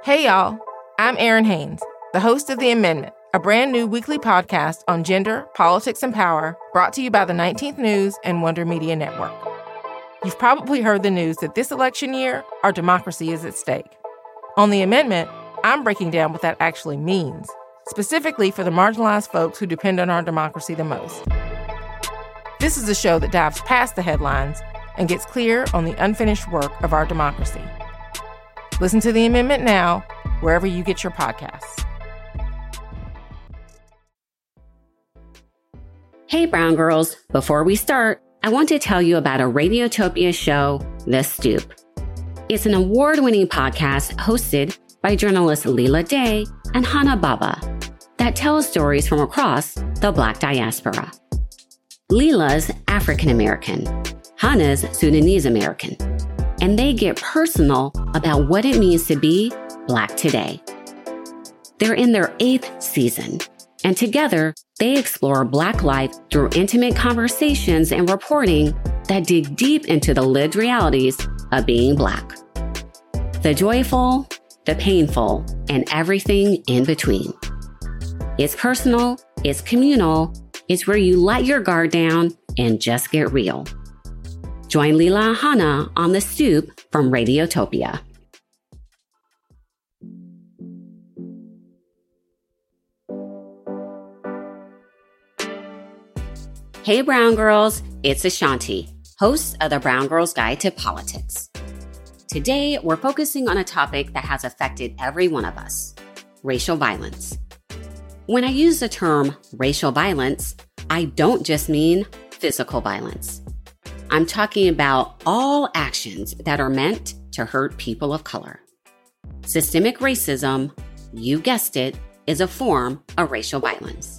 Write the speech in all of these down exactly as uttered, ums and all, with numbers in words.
Hey, y'all. I'm Erin Haynes, the host of The Amendment, a brand new weekly podcast on gender, politics, and power, brought to you by the nineteenth News and Wonder Media Network. You've probably heard the news that this election year, our democracy is at stake. On The Amendment, I'm breaking down what that actually means, specifically for the marginalized folks who depend on our democracy the most. This is a show that dives past the headlines and gets clear on the unfinished work of our democracy. Listen to The Amendment now, wherever you get your podcasts. Hey, Brown Girls. Before we start, I want to tell you about a Radiotopia show, The Stoop. It's an award-winning podcast hosted by journalists Leela Day and Hannah Baba that tells stories from across the Black diaspora. Leela's African-American, Hannah's Sudanese-American, and they get personal about what it means to be Black today. They're in their eighth season, and together they explore Black life through intimate conversations and reporting that dig deep into the lived realities of being Black. The joyful, the painful, and everything in between. It's personal, it's communal, it's where you let your guard down and just get real. Join Leela and Hannah on The Stoop from Radiotopia. Hey, Brown Girls, it's Ashanti, host of the Brown Girls Guide to Politics. Today, we're focusing on a topic that has affected every one of us, racial violence. When I use the term racial violence, I don't just mean physical violence. I'm talking about all actions that are meant to hurt people of color. Systemic racism, you guessed it, is a form of racial violence.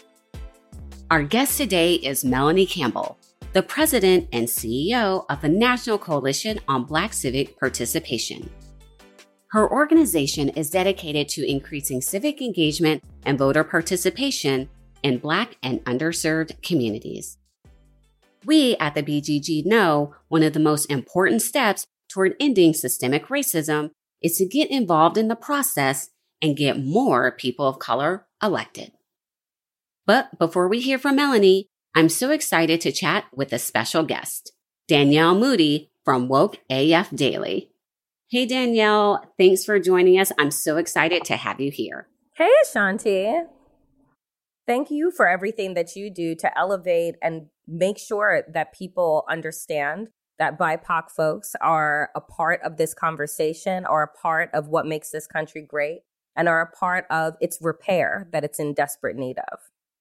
Our guest today is Melanie Campbell, the president and C E O of the National Coalition on Black Civic Participation. Her organization is dedicated to increasing civic engagement and voter participation in Black and underserved communities. We at the B G G know one of the most important steps toward ending systemic racism is to get involved in the process and get more people of color elected. But before we hear from Melanie, I'm so excited to chat with a special guest, Danielle Moody from Woke A F Daily. Hey, Danielle, thanks for joining us. I'm so excited to have you here. Hey, Ashanti. Thank you for everything that you do to elevate and make sure that people understand that B I P O C folks are a part of this conversation, are a part of what makes this country great, and are a part of its repair that it's in desperate need of.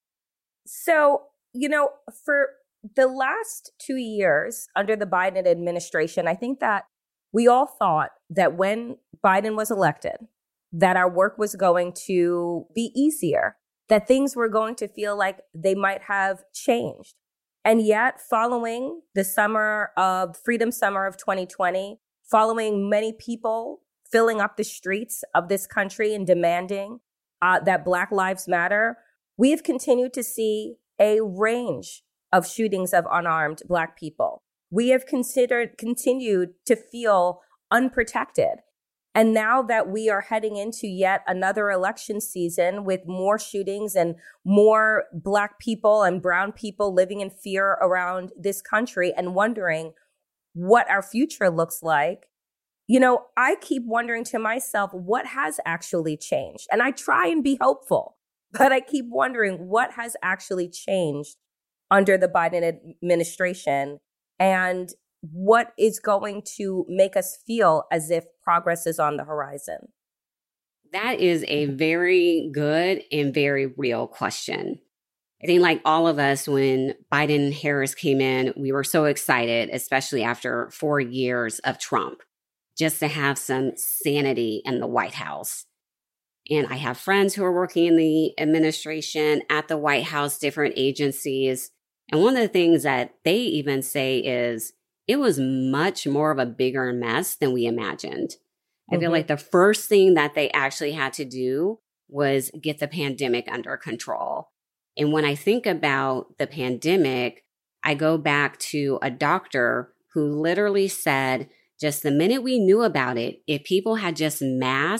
So, you know, for the last two years under the Biden administration, I think that we all thought that when Biden was elected, that our work was going to be easier, that things were going to feel like they might have changed. And yet, following the summer of Freedom Summer of twenty twenty, following many people filling up the streets of this country and demanding uh, that Black Lives Matter, we have continued to see a range of shootings of unarmed Black people. We have considered continued to feel unprotected. And now that we are heading into yet another election season with more shootings and more Black people and brown people living in fear around this country and wondering what our future looks like, you know, I keep wondering to myself, what has actually changed? And I try and be hopeful, but I keep wondering what has actually changed under the Biden administration and what is going to make us feel as if progress is on the horizon? That is a very good and very real question. I think like all of us, when Biden and Harris came in, we were so excited, especially after four years of Trump, just to have some sanity in the White House. And I have friends who are working in the administration, at the White House, different agencies. And one of the things that they even say is, it was much more of a bigger mess than we imagined. I mm-hmm. feel like the first thing that they actually had to do was get the pandemic under control. And when I think about the pandemic, I go back to a doctor who literally said, just the minute we knew about it, if people had just masked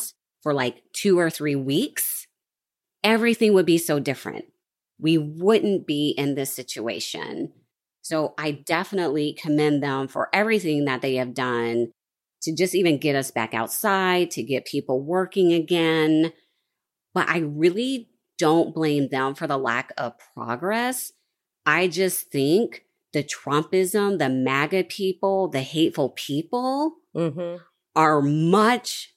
for like two or three weeks, everything would be so different. We wouldn't be in this situation. So I definitely commend them for everything that they have done to just even get us back outside, to get people working again. But I really don't blame them for the lack of progress. I just think the Trumpism, the MAGA people, the hateful people mm-hmm. are much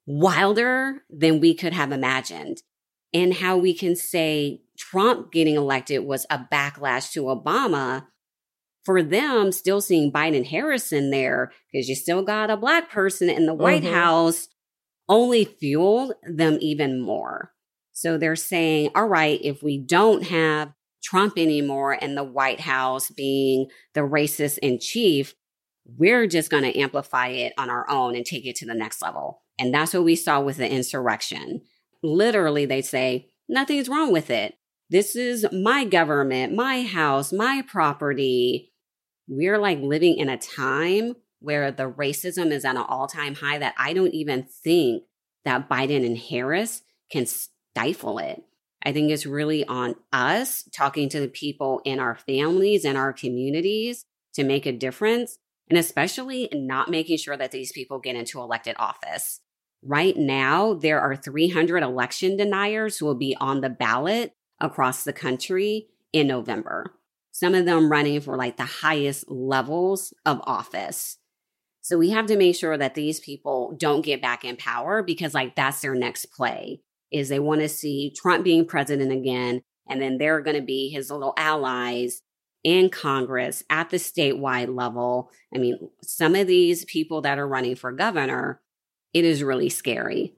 wilder than we could have imagined. And how we can say Trump getting elected was a backlash to Obama. For them, still seeing Biden Harris in there, because you still got a Black person in the White mm-hmm. House, only fueled them even more. So they're saying, all right, if we don't have Trump anymore in the White House being the racist in chief, we're just going to amplify it on our own and take it to the next level. And that's what we saw with the insurrection. Literally, they say, nothing's wrong with it. This is my government, my house, my property. We're like living in a time where the racism is at an all-time high that I don't even think that Biden and Harris can stifle it. I think it's really on us talking to the people in our families and our communities to make a difference, and especially not making sure that these people get into elected office. Right now, there are three hundred election deniers who will be on the ballot across the country in November. Some of them running for like the highest levels of office. So we have to make sure that these people don't get back in power, because like that's their next play, is they want to see Trump being president again. And then they're going to be his little allies in Congress at the statewide level. I mean, some of these people that are running for governor, it is really scary.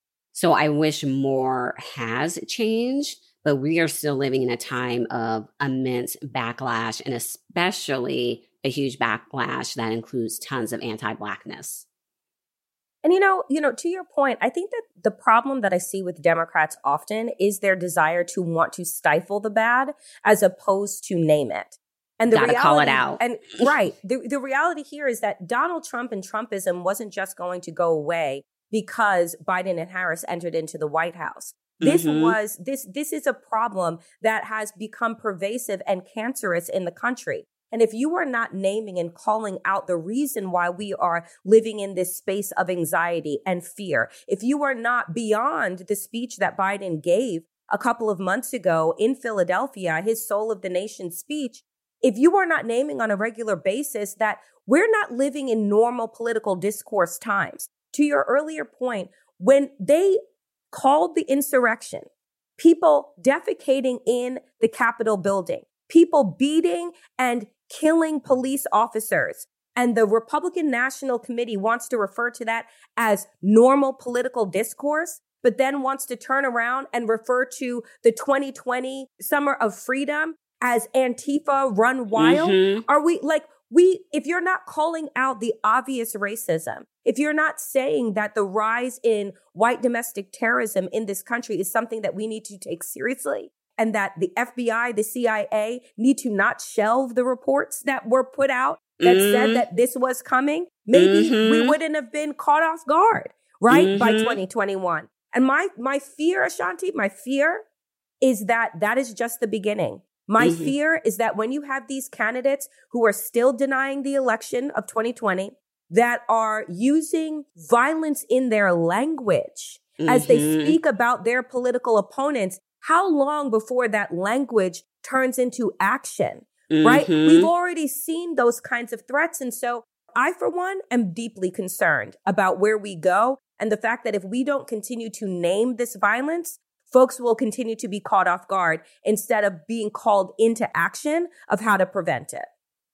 So I wish more has changed, but we are still living in a time of immense backlash, and especially a huge backlash that includes tons of anti-Blackness. And, you know, you know, to your point, I think that the problem that I see with Democrats often is their desire to want to stifle the bad as opposed to name it. And the Gotta reality, call it out. And right. The, the reality here is that Donald Trump and Trumpism wasn't just going to go away because Biden and Harris entered into the White House. This mm-hmm. was this this is a problem that has become pervasive and cancerous in the country. And if you are not naming and calling out the reason why we are living in this space of anxiety and fear, if you are not beyond the speech that Biden gave a couple of months ago in Philadelphia, his Soul of the Nation speech, if you are not naming on a regular basis that we're not living in normal political discourse times, to your earlier point, when they called the insurrection, people defecating in the Capitol building, people beating and killing police officers, and the Republican National Committee wants to refer to that as normal political discourse, but then wants to turn around and refer to the twenty twenty Summer of Freedom as Antifa run wild? Mm-hmm. Are we like, we, if you're not calling out the obvious racism, if you're not saying that the rise in white domestic terrorism in this country is something that we need to take seriously, and that the F B I, the C I A need to not shelve the reports that were put out that mm-hmm. said that this was coming, maybe mm-hmm. we wouldn't have been caught off guard, right? Mm-hmm. By twenty twenty-one. And my, my fear, Ashanti, my fear is that that is just the beginning. My mm-hmm. fear is that when you have these candidates who are still denying the election of twenty twenty, that are using violence in their language mm-hmm. as they speak about their political opponents, how long before that language turns into action, mm-hmm. right? We've already seen those kinds of threats. And so I, for one, am deeply concerned about where we go, and the fact that if we don't continue to name this violence, folks will continue to be caught off guard instead of being called into action of how to prevent it.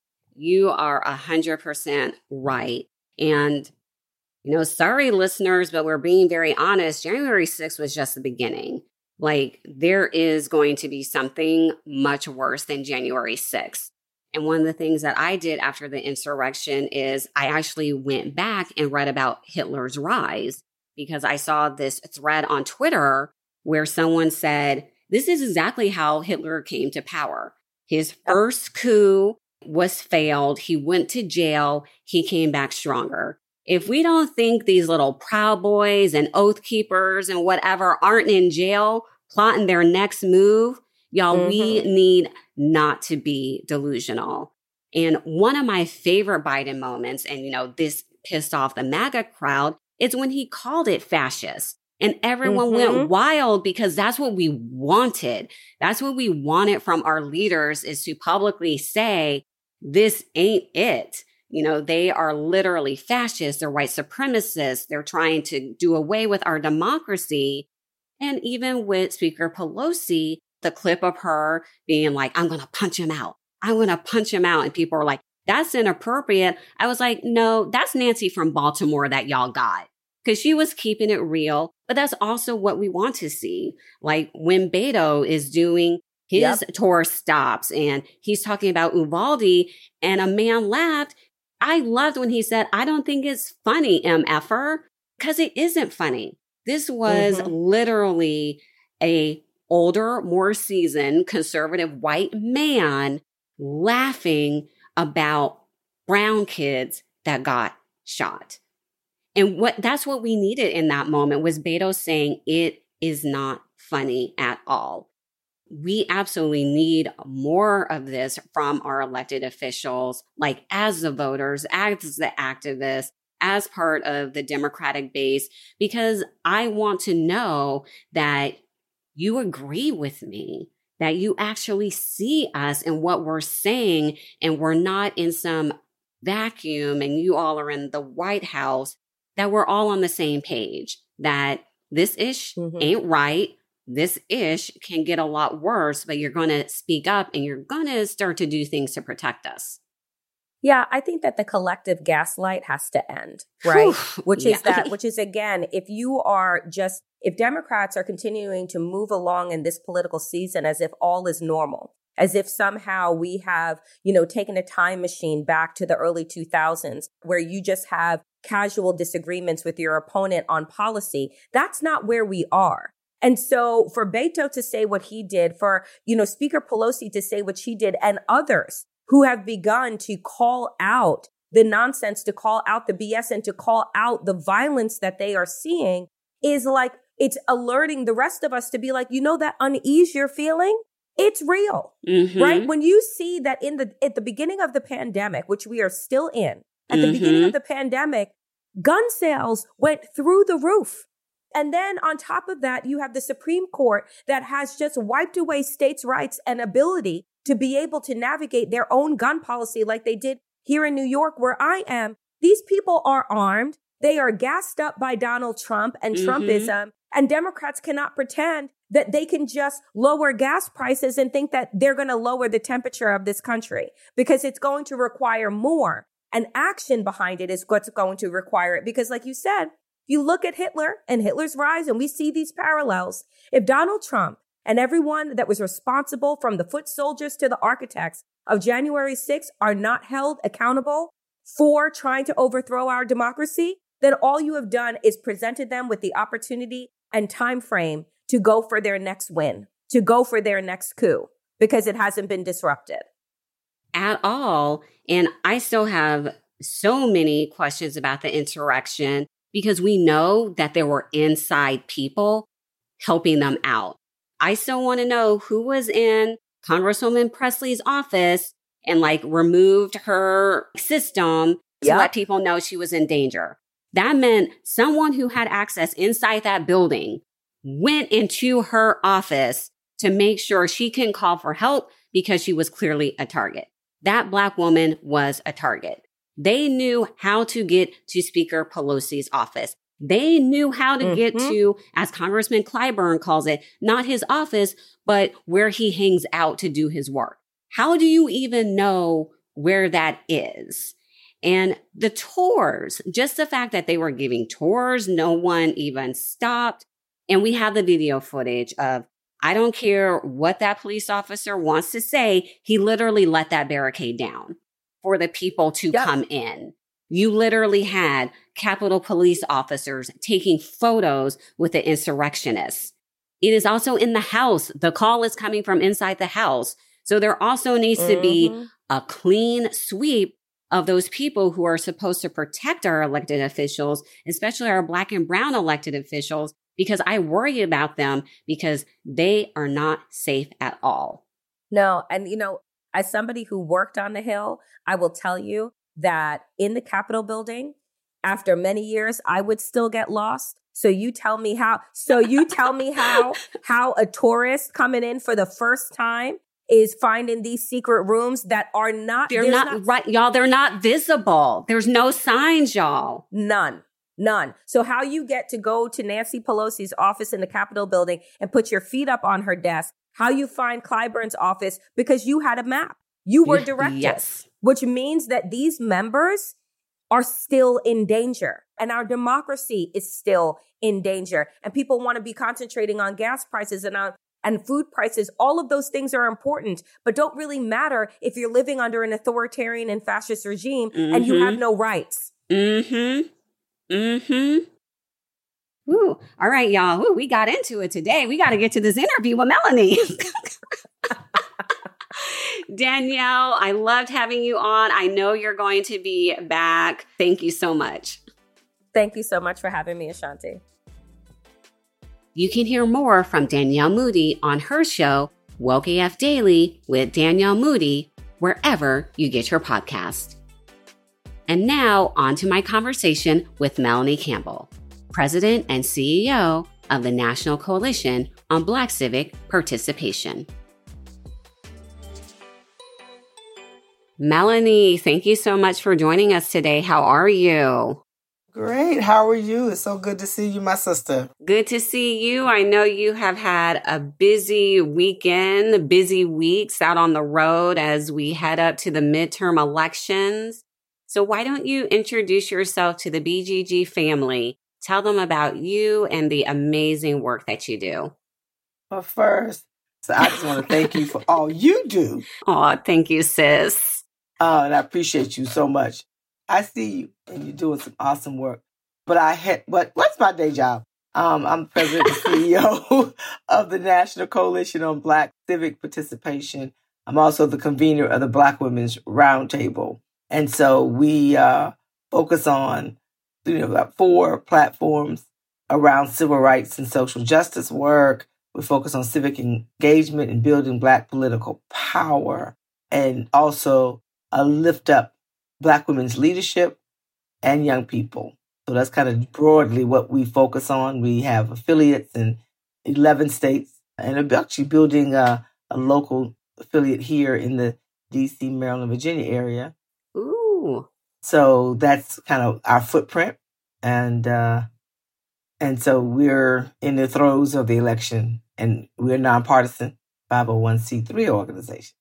You are one hundred percent right. And, you know, sorry, listeners, but we're being very honest. January sixth was just the beginning. Like, there is going to be something much worse than January sixth. And one of the things that I did after the insurrection is I actually went back and read about Hitler's rise, because I saw this thread on Twitter where someone said, this is exactly how Hitler came to power. His first coup was failed. He went to jail. He came back stronger. If we don't think these little Proud Boys and Oath Keepers and whatever aren't in jail plotting their next move, y'all, mm-hmm. we need not to be delusional. And one of my favorite Biden moments, and, you know, this pissed off the MAGA crowd, is when he called it fascist. And everyone mm-hmm. went wild because that's what we wanted. That's what we wanted from our leaders, is to publicly say, this ain't it. You know, they are literally fascists. They're white supremacists. They're trying to do away with our democracy. And even with Speaker Pelosi, the clip of her being like, I'm going to punch him out. I'm going to punch him out. And people are like, that's inappropriate. I was like, no, that's Nancy from Baltimore that y'all got. Because she was keeping it real. But that's also what we want to see. Like when Beto is doing his yep. tour stops and he's talking about Uvalde and a man laughed. I loved when he said, I don't think it's funny, MFer, because it isn't funny. This was mm-hmm. literally a older, more seasoned, conservative white man laughing about brown kids that got shot. And what that's what we needed in that moment was Beto saying it is not funny at all. We absolutely need more of this from our elected officials, like as the voters, as the activists, as part of the Democratic base, because I want to know that you agree with me, that you actually see us and what we're saying, and we're not in some vacuum and you all are in the White House, that we're all on the same page, that this ish mm-hmm. ain't right. This ish can get a lot worse, but you're going to speak up and you're going to start to do things to protect us. Yeah, I think that the collective gaslight has to end, right? which is yeah. that, which is, again, if you are just, if Democrats are continuing to move along in this political season as if all is normal, as if somehow we have, you know, taken a time machine back to the early two thousands where you just have casual disagreements with your opponent on policy, that's not where we are. And so for Beto to say what he did, for, you know, Speaker Pelosi to say what she did, and others who have begun to call out the nonsense, to call out the B S, and to call out the violence that they are seeing, is like, it's alerting the rest of us to be like, you know, that unease you're feeling, it's real, mm-hmm. right? When you see that in the, at the beginning of the pandemic, which we are still in, at the mm-hmm. beginning of the pandemic, gun sales went through the roof. And then on top of that, you have the Supreme Court that has just wiped away states' rights and ability to be able to navigate their own gun policy like they did here in New York, where I am. These people are armed. They are gassed up by Donald Trump and mm-hmm. Trumpism. And Democrats cannot pretend that they can just lower gas prices and think that they're going to lower the temperature of this country, because it's going to require more. And action behind it is what's going to require it. Because like you said, you look at Hitler and Hitler's rise, and we see these parallels. If Donald Trump and everyone that was responsible, from the foot soldiers to the architects of January sixth, are not held accountable for trying to overthrow our democracy, then all you have done is presented them with the opportunity and time frame to go for their next win, to go for their next coup, because it hasn't been disrupted at all. And I still have so many questions about the insurrection, because we know that there were inside people helping them out. I still want to know who was in Congresswoman Presley's office and like removed her system to yep. let people know she was in danger. That meant someone who had access inside that building went into her office to make sure she can call for help, because she was clearly a target. That Black woman was a target. They knew how to get to Speaker Pelosi's office. They knew how to mm-hmm. get to, as Congressman Clyburn calls it, not his office, but where he hangs out to do his work. How do you even know where that is? And the tours, just the fact that they were giving tours, no one even stopped. And we have the video footage of, I don't care what that police officer wants to say, he literally let that barricade down for the people to yep. come in. You literally had Capitol Police officers taking photos with the insurrectionists. It is also in the house. The call is coming from inside the house. So there also needs mm-hmm. to be a clean sweep of those people who are supposed to protect our elected officials, especially our Black and brown elected officials, because I worry about them because they are not safe at all. No. And, you know, as somebody who worked on the Hill, I will tell you that in the Capitol building, after many years, I would still get lost. So you tell me how, so you tell me how, how a tourist coming in for the first time is finding these secret rooms that are not, they're not, not right. Y'all, they're not visible. There's no signs, y'all. None. None. So how you get to go to Nancy Pelosi's office in the Capitol building and put your feet up on her desk, how you find Clyburn's office, because you had a map. You were directed. Yes. Which means that these members are still in danger and our democracy is still in danger. And people want to be concentrating on gas prices and on and food prices. All of those things are important, but don't really matter if you're living under an authoritarian and fascist regime mm-hmm. and you have no rights. Mm-hmm. Mm-hmm. Ooh, all right, y'all. Ooh, we got into it today. We got to get to this interview with Melanie. Danielle, I loved having you on. I know you're going to be back. Thank you so much. Thank you so much for having me, Ashanti. You can hear more from Danielle Moody on her show, Woke A F Daily with Danielle Moody, wherever you get your podcast. And now on to my conversation with Melanie Campbell, President and C E O of the National Coalition on Black Civic Participation. Melanie, thank you so much for joining us today. How are you? Great. How are you? It's so good to see you, my sister. Good to see you. I know you have had a busy weekend, busy weeks out on the road as we head up to the midterm elections. So why don't you introduce yourself to the B G G family? Tell them about you and the amazing work that you do. Well, first, so I just want to thank you for all you do. Oh, thank you, sis. Uh, and I appreciate you so much. I see you and you're doing some awesome work. But I had, but what's my day job? Um, I'm president and C E O of the National Coalition on Black Civic Participation. I'm also the convener of the Black Women's Roundtable. And so we uh, focus on, you know, about four platforms around civil rights and social justice work. We focus on civic engagement and building Black political power, and also uh, lift up Black women's leadership and young people. So that's kind of broadly what we focus on. We have affiliates in eleven states, and we're actually building a, a local affiliate here in the D C, Maryland, Virginia area. Ooh. So that's kind of our footprint. And uh, and so we're in the throes of the election, and we're a nonpartisan five oh one c three organization.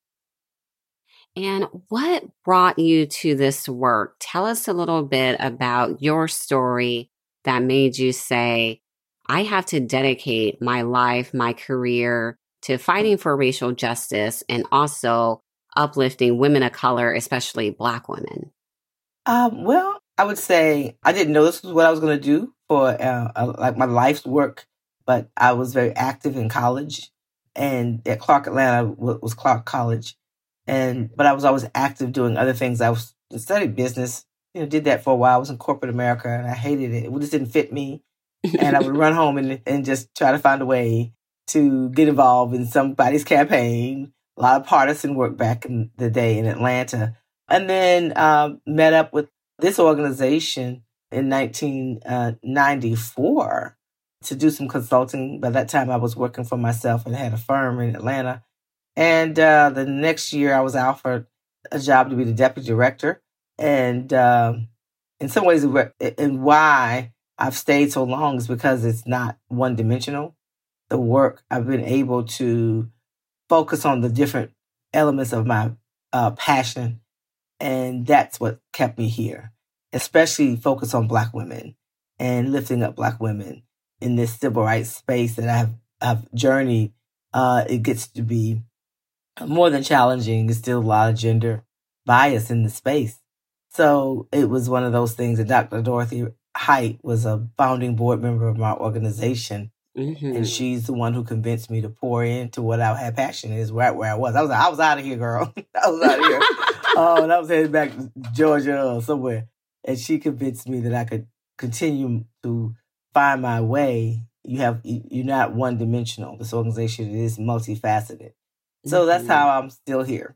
And what brought you to this work? Tell us a little bit about your story that made you say, I have to dedicate my life, my career to fighting for racial justice and also uplifting women of color, especially Black women. Um, well, I would say I didn't know this was what I was going to do for uh, uh, like my life's work, but I was very active in college, and at Clark Atlanta was Clark College. And, but I was always active doing other things. I was I studied business, you know, did that for a while. I was in corporate America and I hated it. It just didn't fit me. And I would run home and, and just try to find a way to get involved in somebody's campaign. A lot of partisan work back in the day in Atlanta. And then um, met up with this organization in nineteen ninety-four to do some consulting. By that time, I was working for myself and had a firm in Atlanta. And uh, the next year, I was offered a job to be the deputy director. And um, in some ways, and why I've stayed so long is because it's not one-dimensional. The work, I've been able to focus on the different elements of my uh, passion. And that's what kept me here, especially focus on Black women and lifting up Black women in this civil rights space that I've, I've journeyed. Uh, it gets to be more than challenging. There's still a lot of gender bias in the space. So it was one of those things that Doctor Dorothy Height was a founding board member of my organization. Mm-hmm. And she's the one who convinced me to pour into what I had passion is right where I was. I was like, I was out of here, girl. I was out of here. Oh, and I was headed back to Georgia or somewhere. And she convinced me that I could continue to find my way. You have, you're not one dimensional. This organization is multifaceted. So mm-hmm. that's how I'm still here.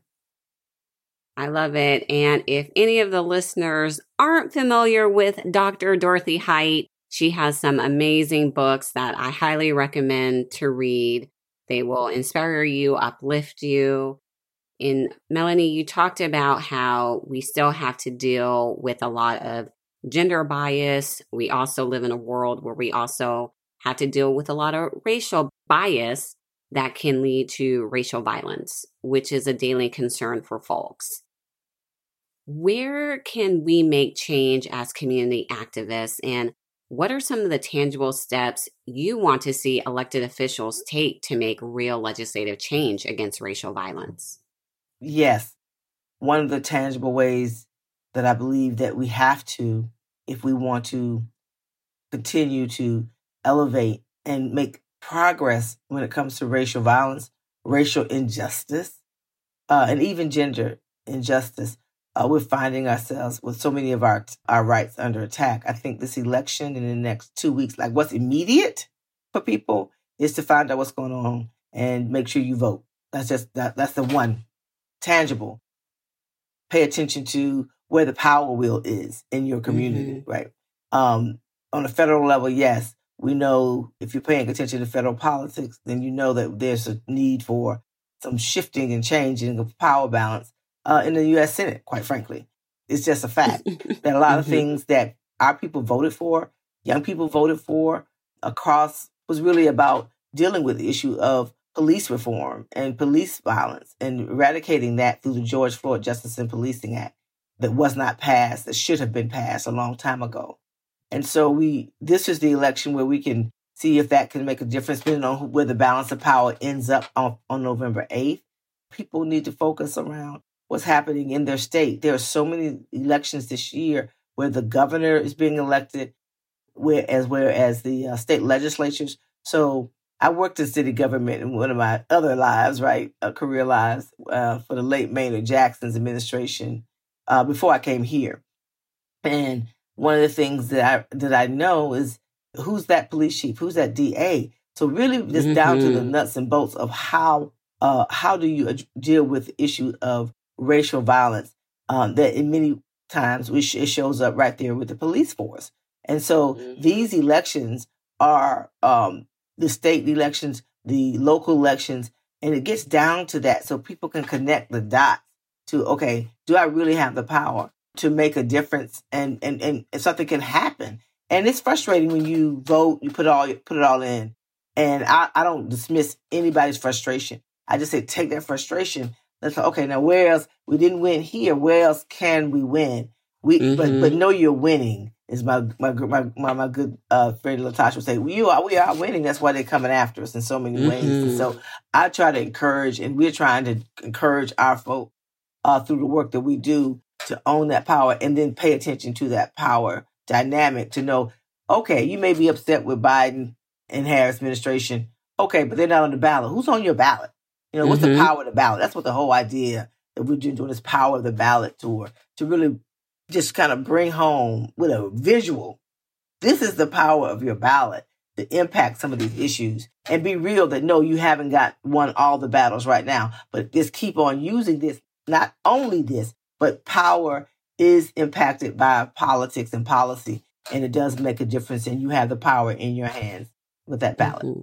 I love it. And if any of the listeners aren't familiar with Doctor Dorothy Height, she has some amazing books that I highly recommend to read. They will inspire you, uplift you. And Melanie, you talked about how we still have to deal with a lot of gender bias. We also live in a world where we also have to deal with a lot of racial bias that can lead to racial violence, which is a daily concern for folks. Where can we make change as community activists, and what are some of the tangible steps you want to see elected officials take to make real legislative change against racial violence? Yes. One of the tangible ways that I believe that we have to, if we want to continue to elevate and make progress when it comes to racial violence, racial injustice, uh, and even gender injustice, uh, we're finding ourselves with so many of our our rights under attack. I think this election in the next two weeks, like what's immediate for people is to find out what's going on and make sure you vote. That's just that. That's the one tangible. Pay attention to where the power wheel is in your community, mm-hmm. right? Um, on a federal level, yes, we know if you're paying attention to federal politics, then you know that there's a need for some shifting and changing of power balance uh, in the U S Senate, quite frankly. It's just a fact that a lot mm-hmm. of things that our people voted for, young people voted for across was really about dealing with the issue of police reform and police violence and eradicating that through the George Floyd Justice and Policing Act that was not passed, that should have been passed a long time ago. And so we, this is the election where we can see if that can make a difference, depending on who, where the balance of power ends up on, on November eighth. People need to focus around what's happening in their state. There are so many elections this year where the governor is being elected, whereas, whereas the uh, state legislatures. So I worked in city government in one of my other lives, right, uh, career lives, uh, for the late Maynard Jackson's administration uh, before I came here. And one of the things that I that I know is who's that police chief, who's that D A. So really, just mm-hmm. down to the nuts and bolts of how uh, how do you ad- deal with the issue of racial violence um, that in many times we sh- it shows up right there with the police force. And so mm-hmm. these elections are um, the state elections, the local elections, and it gets down to that so people can connect the dots to, okay, do I really have the power to make a difference and, and, and something can happen? And it's frustrating when you vote, you put it all, put it all in. And I, I don't dismiss anybody's frustration. I just say, take that frustration. Let's say, okay, now where else? We didn't win here. Where else can we win? We, mm-hmm. but, but know you're winning. Is my my my my, my good uh, friend Latasha would say, we are we are winning. That's why they're coming after us in so many mm-hmm. ways. And so I try to encourage, and we're trying to encourage our folk uh, through the work that we do to own that power, and then pay attention to that power dynamic to know, okay, you may be upset with Biden and Harris administration, okay, but they're not on the ballot. Who's on your ballot? You know, what's mm-hmm. the power of the ballot? That's what the whole idea that we're doing this power of the ballot tour to really just kind of bring home with a visual. This is the power of your ballot to impact some of these issues and be real that no, you haven't got won all the battles right now, but just keep on using this. Not only this, but power is impacted by politics and policy, and it does make a difference, and you have the power in your hands with that ballot. Mm-hmm.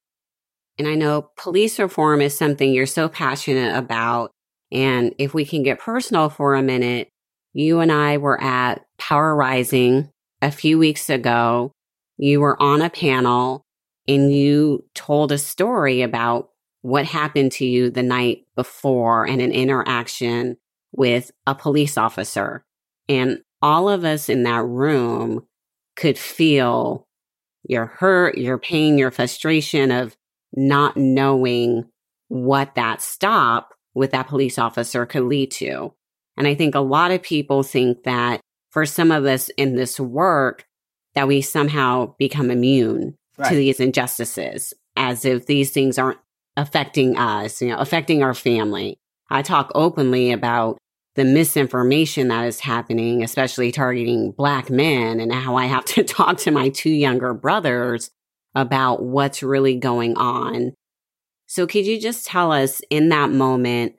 And I know police reform is something you're so passionate about. And if we can get personal for a minute, you and I were at Power Rising a few weeks ago. You were on a panel and you told a story about what happened to you the night before and an interaction with a police officer. And all of us in that room could feel your hurt, your pain, your frustration of not knowing what that stop with that police officer could lead to. And I think a lot of people think that for some of us in this work, that we somehow become immune right. to these injustices, as if these things aren't affecting us, you know, affecting our family. I talk openly about the misinformation that is happening, especially targeting Black men, and how I have to talk to my two younger brothers about what's really going on. So could you just tell us in that moment,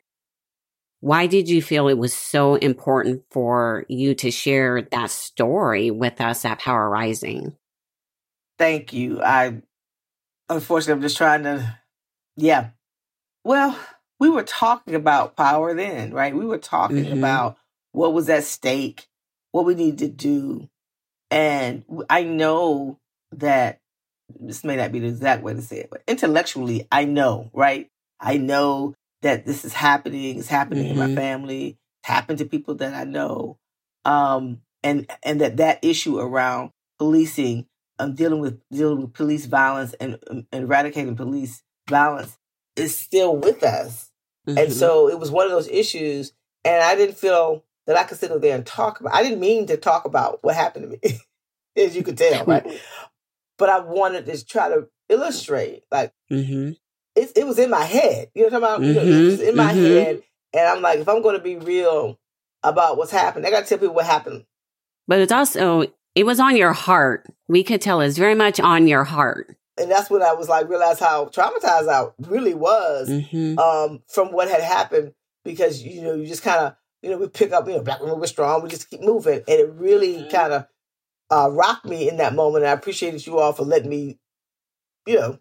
why did you feel it was so important for you to share that story with us at Power Rising? Thank you. I, unfortunately, I'm just trying to, yeah. Well, we were talking about power then, right? We were talking Mm-hmm. about what was at stake, what we needed to do. And I know that this may not be the exact way to say it, but intellectually, I know, right? I know that this is happening. It's happening in my Mm-hmm. family. It's happened to people that I know. Um, and, and that that issue around policing, um, dealing with, dealing with police violence and, um, and eradicating police violence is still with us. Mm-hmm. And so it was one of those issues, and I didn't feel that I could sit there and talk about, I didn't mean to talk about what happened to me, as you could tell, right? But I wanted to try to illustrate, like, Mm-hmm. it, it was in my head. You know what I'm talking about? Mm-hmm. You know, it was in my Mm-hmm. head. And I'm like, if I'm going to be real about what's happened, I got to tell people what happened. But it's also, it was on your heart. We could tell it's very much on your heart. And that's when I was like, realized how traumatized I really was Mm-hmm. um, from what had happened. Because, you know, you just kind of, you know, we pick up, you know, Black women, we're strong. We just keep moving. And it really mm-hmm. kind of uh, rocked me in that moment. And I appreciated you all for letting me, you know,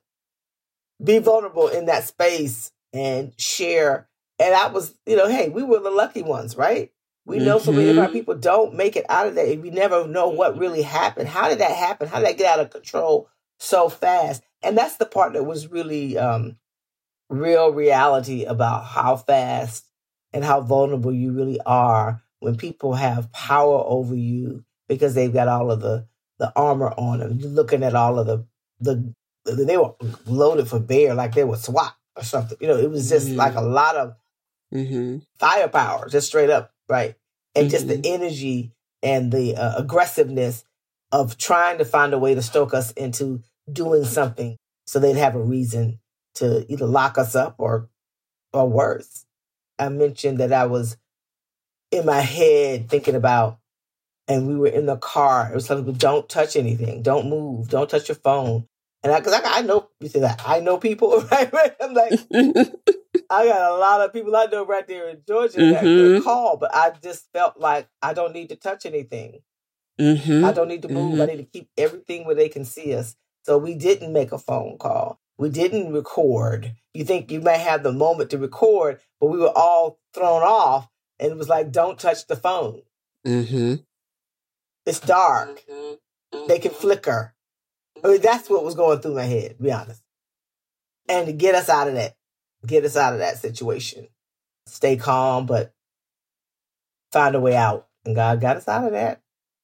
be vulnerable in that space and share. And I was, you know, hey, we were the lucky ones, right? We know Mm-hmm. so many of our people don't make it out of that. We never know what really happened. How did that happen? How did that get out of control so fast? And that's the part that was really um, real reality about how fast and how vulnerable you really are when people have power over you because they've got all of the, the armor on them. You're looking at all of the, the, they were loaded for bear like they were SWAT or something. You know, it was just mm-hmm. like a lot of mm-hmm. firepower, just straight up. Right. And mm-hmm. just the energy and the uh, aggressiveness of trying to find a way to stoke us into doing something so they'd have a reason to either lock us up or or worse. I mentioned that I was in my head thinking about, and we were in the car. It was telling people, don't touch anything. Don't move. Don't touch your phone. And I, because I, I know, you say that, I know people, right? I'm like, I got a lot of people I know right there in Georgia mm-hmm. that call, but I just felt like I don't need to touch anything. Mm-hmm. I don't need to move. Mm-hmm. I need to keep everything where they can see us. So we didn't make a phone call. We didn't record. You think you may have the moment to record, but we were all thrown off, and it was like, don't touch the phone. Mm-hmm. It's dark. Mm-hmm. They can flicker. I mean, that's what was going through my head, to be honest. And to get us out of that, get us out of that situation. Stay calm, but find a way out. And God got us out of that.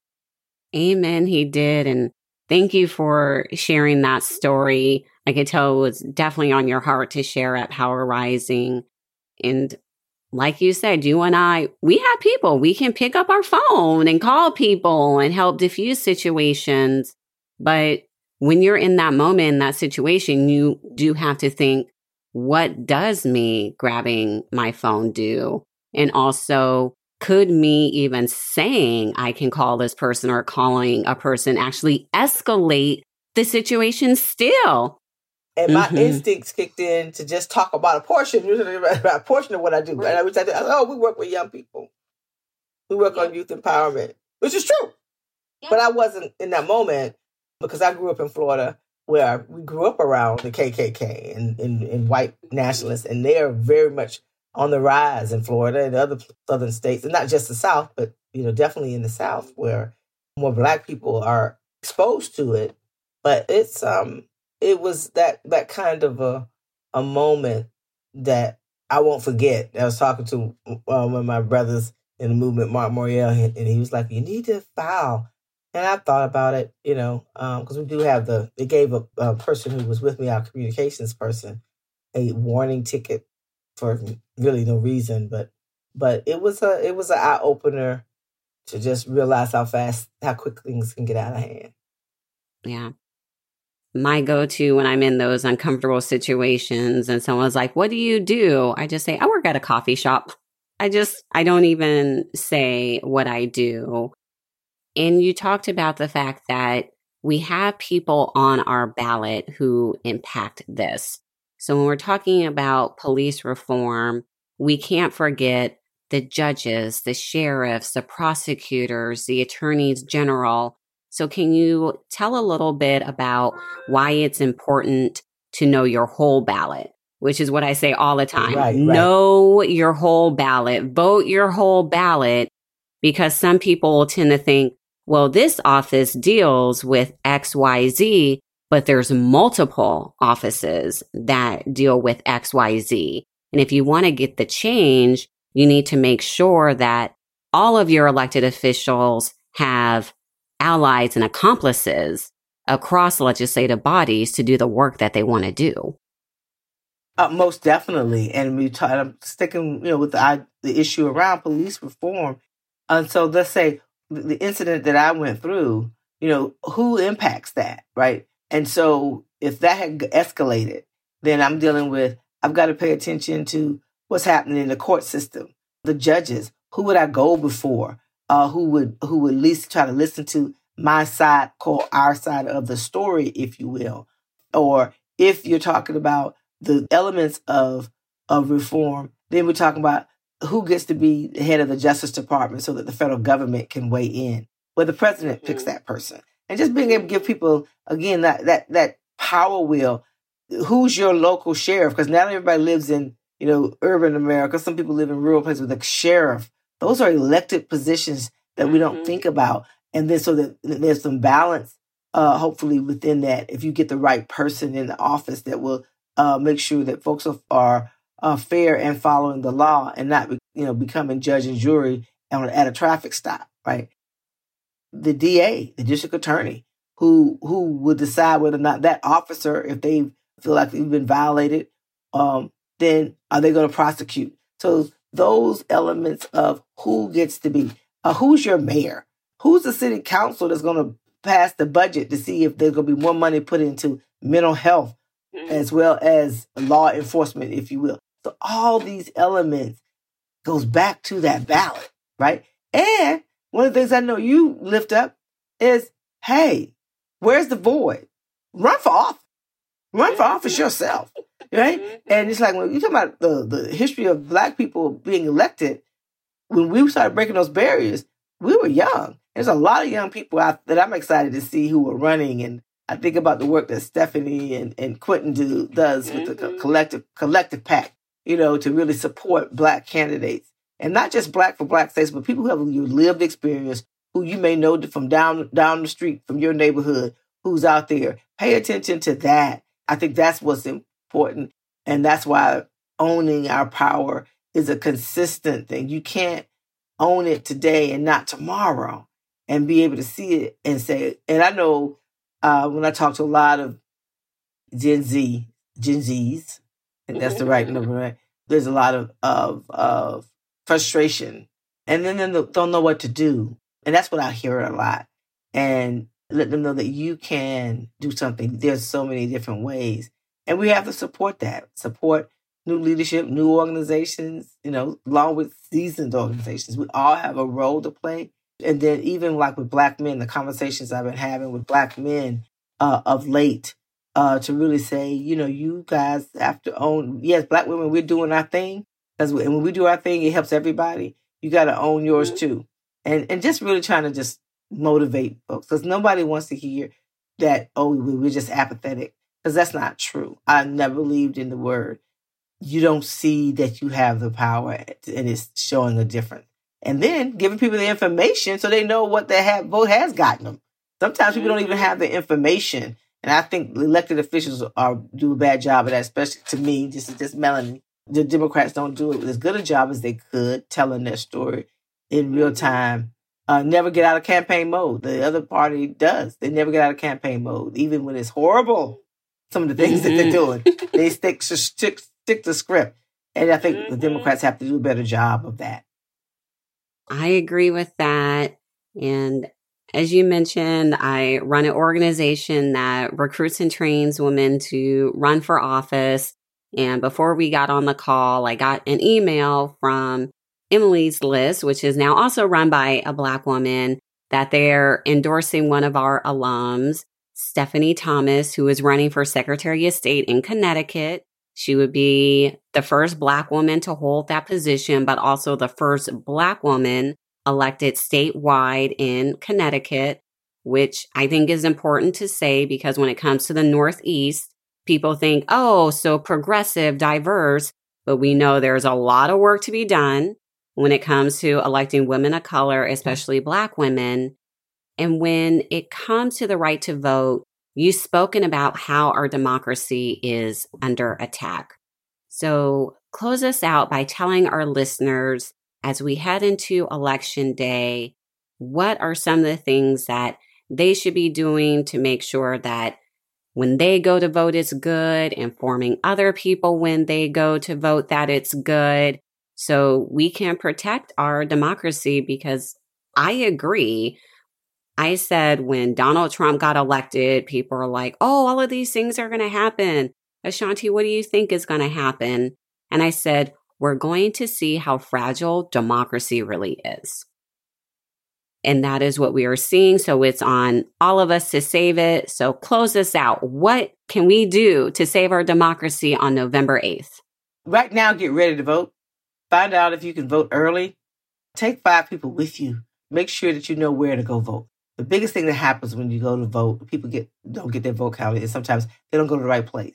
Amen. He did. And thank you for sharing that story. I could tell it was definitely on your heart to share at Power Rising. And like you said, you and I, we have people. We can pick up our phone and call people and help diffuse situations. But when you're in that moment, in that situation, you do have to think, what does me grabbing my phone do? And also, could me even saying I can call this person or calling a person actually escalate the situation still? And my mm-hmm. instincts kicked in to just talk about a portion, about a portion of what I do. Right. And I was like, oh, we work with young people. We work yeah. on youth empowerment, which is true. Yeah. But I wasn't in that moment because I grew up in Florida where we grew up around the K K K and, and, and white nationalists. And they are very much on the rise in Florida and other southern states, and not just the South, but, you know, definitely in the South where more Black people are exposed to it. But it's, um, it was that, that kind of a, a moment that I won't forget. I was talking to uh, one of my brothers in the movement, Mark Morial, and he was like, you need to file. And I thought about it, you know, because um, we do have the, it gave a, a person who was with me, our communications person, a warning ticket for really no reason, but but it was a it was an eye opener to just realize how fast, how quick things can get out of hand. Yeah. My go-to when I'm in those uncomfortable situations and someone's like, what do you do? I just say, I work at a coffee shop. I just, I don't even say what I do. And you talked about the fact that we have people on our ballot who impact this. So when we're talking about police reform, we can't forget the judges, the sheriffs, the prosecutors, the attorneys general. So can you tell a little bit about why it's important to know your whole ballot, which is what I say all the time. Right, right. Know your whole ballot, vote your whole ballot, because some people tend to think, well, this office deals with X Y Z, but there's multiple offices that deal with X Y Z. And if you want to get the change, you need to make sure that all of your elected officials have allies and accomplices across legislative bodies to do the work that they want to do. Uh, most definitely. And we t- I'm sticking, you know, with the, I, the issue around police reform. And so let's say the, the incident that I went through, you know, who impacts that, right? And so if that had escalated, then I'm dealing with, I've got to pay attention to what's happening in the court system, the judges. Who would I go before? Uh, who would who would at least try to listen to my side, call our side of the story, if you will? Or if you're talking about the elements of of reform, then we're talking about who gets to be the head of the Justice Department so that the federal government can weigh in. Well, the president picks that person. And just being able to give people, again, that that that power wheel. Who's your local sheriff? Because not everybody lives in, you know, urban America. Some people live in rural places with a sheriff. Those are elected positions that we don't mm-hmm. think about. And then so that there's some balance, uh, hopefully within that, if you get the right person in the office that will uh, make sure that folks are, are uh, fair and following the law and not, you know, becoming judge and jury at a traffic stop, right? The D A, the district attorney, who who would decide whether or not that officer, if they feel like they've been violated, um, then are they going to prosecute? So those elements of who gets to be, uh, who's your mayor? Who's the city council that's going to pass the budget to see if there's going to be more money put into mental health as well as law enforcement, if you will. So all these elements goes back to that ballot, right? And one of the things I know you lift up is, hey, where's the void? Run for office. Run for office yourself, right? And it's like when you talk about the, the history of Black people being elected, when we started breaking those barriers, we were young. There's a lot of young people out that I'm excited to see who are running. And I think about the work that Stephanie and, and Quentin do, does with the collective collective pact, you know, to really support Black candidates. And not just Black for Black states, but people who have your lived experience, who you may know from down, down the street, from your neighborhood, who's out there. Pay attention to that. I think that's what's important. And that's why owning our power is a consistent thing. You can't own it today and not tomorrow and be able to see it and say, and I know uh, when I talk to a lot of Gen Z, Gen Zs, and that's the right number, right? There's a lot of, of, of frustration and then they don't know what to do. And that's what I hear a lot. And let them know that you can do something. There's so many different ways. And we have to support that. Support new leadership, new organizations, you know, along with seasoned organizations. We all have a role to play. And then even like with Black men, the conversations I've been having with Black men uh, of late, uh, to really say, you know, you guys have to own, yes, Black women, we're doing our thing. Because when we do our thing, it helps everybody. You got to own yours too. And and just really trying to just motivate folks, because nobody wants to hear that, oh, we're just apathetic, because that's not true. I never believed in the word. You don't see that you have the power and it's showing a difference. And then giving people the information so they know what their ha- vote has gotten them. Sometimes people don't even have the information. And I think elected officials are do a bad job of that, especially to me, just, just Melanie. The Democrats don't do it as good a job as they could telling their story in real time. Uh, never get out of campaign mode. The other party does. They never get out of campaign mode, even when it's horrible. Some of the things mm-hmm. that they're doing, they stick to stick, stick to script, and I think mm-hmm. the Democrats have to do a better job of that. I agree with that. And as you mentioned, I run an organization that recruits and trains women to run for office. And before we got on the call, I got an email from Emily's List, which is now also run by a Black woman, that they're endorsing one of our alums, Stephanie Thomas, who is running for Secretary of State in Connecticut. She would be the first Black woman to hold that position, but also the first Black woman elected statewide in Connecticut, which I think is important to say because when it comes to the Northeast, people think, oh, so progressive, diverse, but we know there's a lot of work to be done when it comes to electing women of color, especially Black women. And when it comes to the right to vote, you've spoken about how our democracy is under attack. So close us out by telling our listeners, as we head into Election Day, what are some of the things that they should be doing to make sure that when they go to vote, it's good, informing other people when they go to vote that it's good, so we can protect our democracy? Because I agree. I said when Donald Trump got elected, people are like, oh, all of these things are going to happen. Ashanti, what do you think is going to happen? And I said, we're going to see how fragile democracy really is. And that is what we are seeing. So it's on all of us to save it. So close this out. What can we do to save our democracy on November eighth? Right now, get ready to vote. Find out if you can vote early. Take five people with you. Make sure that you know where to go vote. The biggest thing that happens when you go to vote, people get don't get their vote counted, is sometimes they don't go to the right place.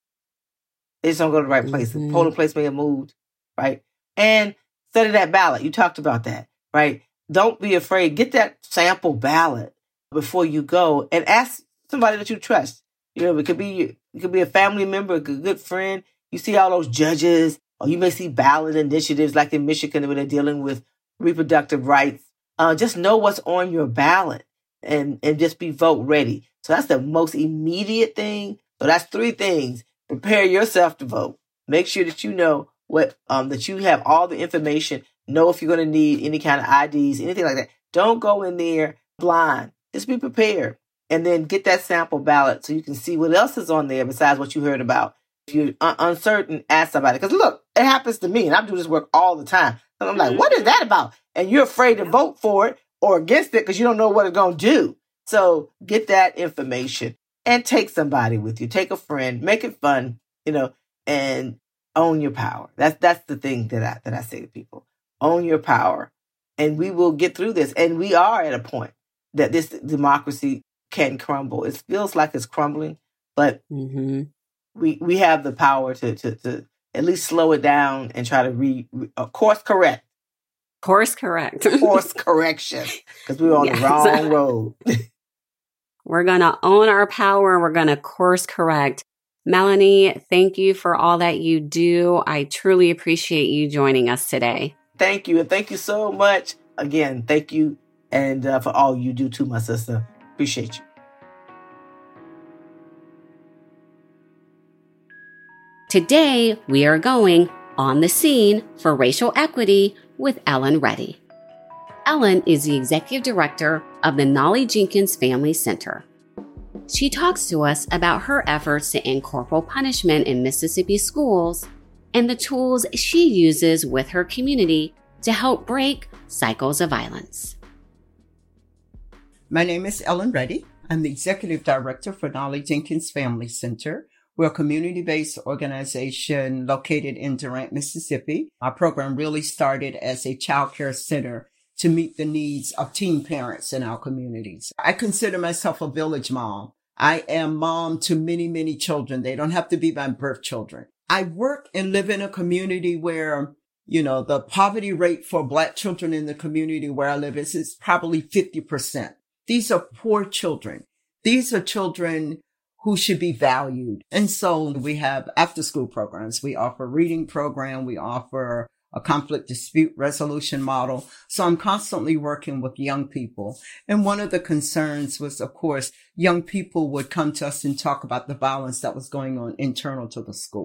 They just don't go to the right place. Mm-hmm. The polling place may have moved, right? And study that ballot. You talked about that, right? Don't be afraid. Get that sample ballot before you go and ask somebody that you trust. You know, it could be it could be a family member, a good friend. You see all those judges, or you may see ballot initiatives like in Michigan where they're dealing with reproductive rights. Uh, just know what's on your ballot and, and just be vote ready. So that's the most immediate thing. So that's three things. Prepare yourself to vote. Make sure that you know what um that you have all the information. Know if you're going to need any kind of I Ds, anything like that. Don't go in there blind. Just be prepared. And then get that sample ballot so you can see what else is on there besides what you heard about. If you're un- uncertain, ask somebody. Because look, it happens to me, and I do this work all the time. And I'm like, what is that about? And you're afraid to vote for it or against it because you don't know what it's going to do. So get that information and take somebody with you. Take a friend. Make it fun, you know, and own your power. That's that's the thing that I that I say to people. Own your power, and we will get through this. And we are at a point that this democracy can crumble. It feels like it's crumbling, but mm-hmm. we we have the power to, to to at least slow it down and try to re, re uh, course correct. Course correct. Course correction, because we were on yes. the wrong road. We're going to own our power. We're going to course correct. Melanie, thank you for all that you do. I truly appreciate you joining us today. Thank you. And thank you so much. Again, thank you. And uh, for all you do too, my sister. Appreciate you. Today, we are going on the scene for racial equity with Ellen Reddy. Ellen is the executive director of the Nolly Jenkins Family Center. She talks to us about her efforts to end corporal punishment in Mississippi schools and the tools she uses with her community to help break cycles of violence. My name is Ellen Reddy. I'm the executive director for Nolly Jenkins Family Center. We're a community-based organization located in Durant, Mississippi. Our program really started as a child care center to meet the needs of teen parents in our communities. I consider myself a village mom. I am mom to many, many children. They don't have to be my birth children. I work and live in a community where, you know, the poverty rate for Black children in the community where I live is, is probably fifty percent. These are poor children. These are children who should be valued. And so we have after school programs. We offer reading program. We offer a conflict dispute resolution model. So I'm constantly working with young people. And one of the concerns was, of course, young people would come to us and talk about the violence that was going on internal to the school.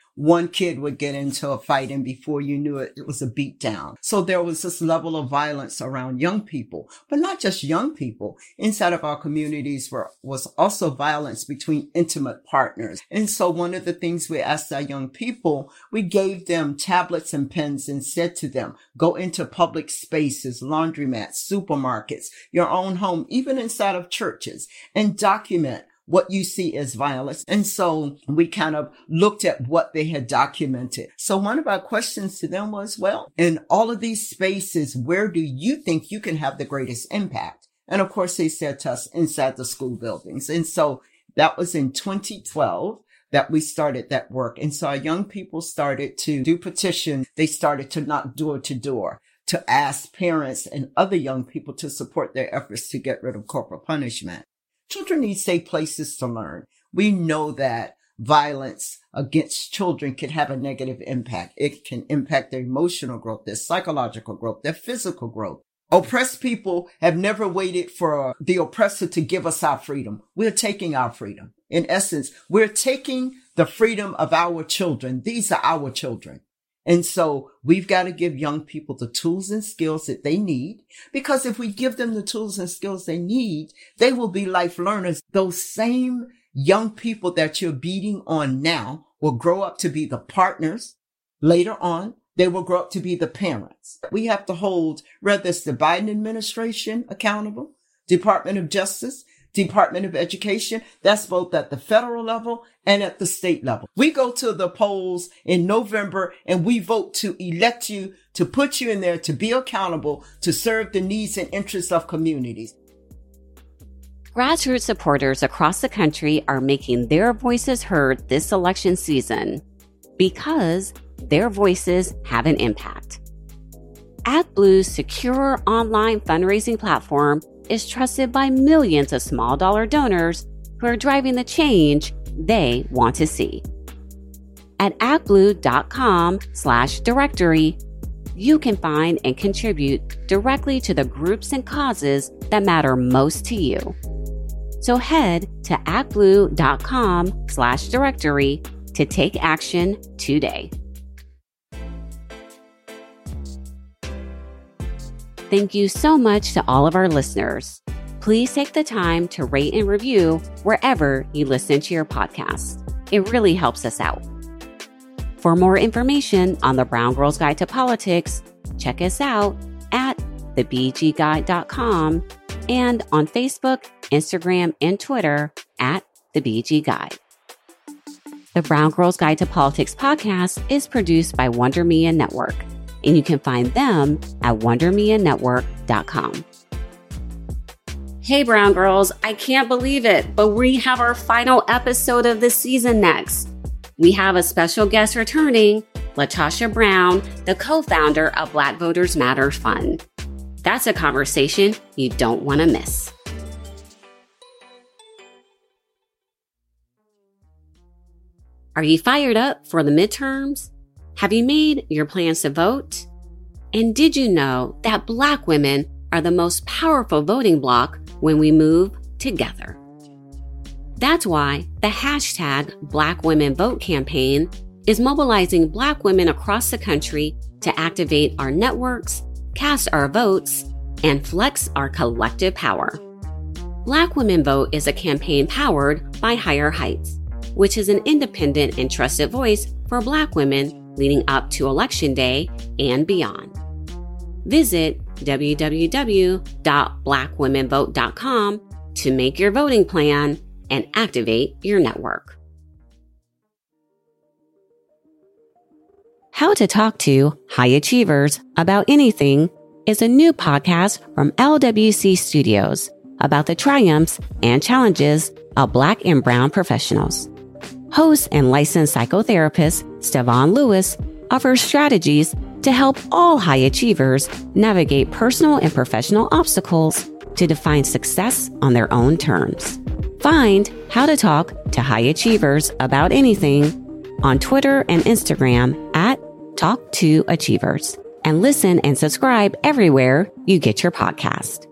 one kid would get into a fight, and before you knew it, it was a beat down. So there was this level of violence around young people, but not just young people. Inside of our communities were, was also violence between intimate partners. And so one of the things we asked our young people, we gave them tablets and pens and said to them, go into public spaces, laundromats, supermarkets, your own home, even inside of churches, and document what you see as violence. And so we kind of looked at what they had documented. So one of our questions to them was, well, in all of these spaces, where do you think you can have the greatest impact? And of course, they said to us, inside the school buildings. And so that was in twenty twelve that we started that work. And so our young people started to do petitions. They started to knock door to door to ask parents and other young people to support their efforts to get rid of corporal punishment. Children need safe places to learn. We know that violence against children can have a negative impact. It can impact their emotional growth, their psychological growth, their physical growth. Oppressed people have never waited for the oppressor to give us our freedom. We're taking our freedom. In essence, we're taking the freedom of our children. These are our children. And so we've got to give young people the tools and skills that they need, because if we give them the tools and skills they need, they will be life learners. Those same young people that you're beating on now will grow up to be the partners. Later on, they will grow up to be the parents. We have to hold, whether it's the Biden administration accountable, Department of Justice, Department of Education, that's both at the federal level and at the state level. We go to the polls in November and we vote to elect you, to put you in there, to be accountable, to serve the needs and interests of communities. Grassroots supporters across the country are making their voices heard this election season because their voices have an impact. ActBlue's secure online fundraising platform is trusted by millions of small dollar donors who are driving the change they want to see. At actblue.com slash directory, you can find and contribute directly to the groups and causes that matter most to you. So head to actblue.com slash directory to take action today. Thank you so much to all of our listeners. Please take the time to rate and review wherever you listen to your podcast. It really helps us out. For more information on the Brown Girls Guide to Politics, check us out at the b g guide dot com and on Facebook, Instagram, and Twitter at the B G Guide. The Brown Girls Guide to Politics podcast is produced by Wonder Media Network, and you can find them at wonder media network dot com. Hey, Brown Girls, I can't believe it, but we have our final episode of the season next. We have a special guest returning, LaTosha Brown, the co-founder of Black Voters Matter Fund. That's a conversation you don't want to miss. Are you fired up for the midterms? Have you made your plans to vote? And did you know that Black women are the most powerful voting bloc when we move together? That's why the hashtag Black Women Vote campaign is mobilizing Black women across the country to activate our networks, cast our votes, and flex our collective power. Black Women Vote is a campaign powered by Higher Heights, which is an independent and trusted voice for Black women leading up to Election Day and beyond. Visit w w w dot black women vote dot com to make your voting plan and activate your network. How to Talk to High Achievers About Anything is a new podcast from L W C Studios about the triumphs and challenges of Black and Brown professionals. Host and licensed psychotherapist Stevon Lewis offers strategies to help all high achievers navigate personal and professional obstacles to define success on their own terms. Find How to Talk to High Achievers About Anything on Twitter and Instagram at Talk to Achievers, and listen and subscribe everywhere you get your podcast.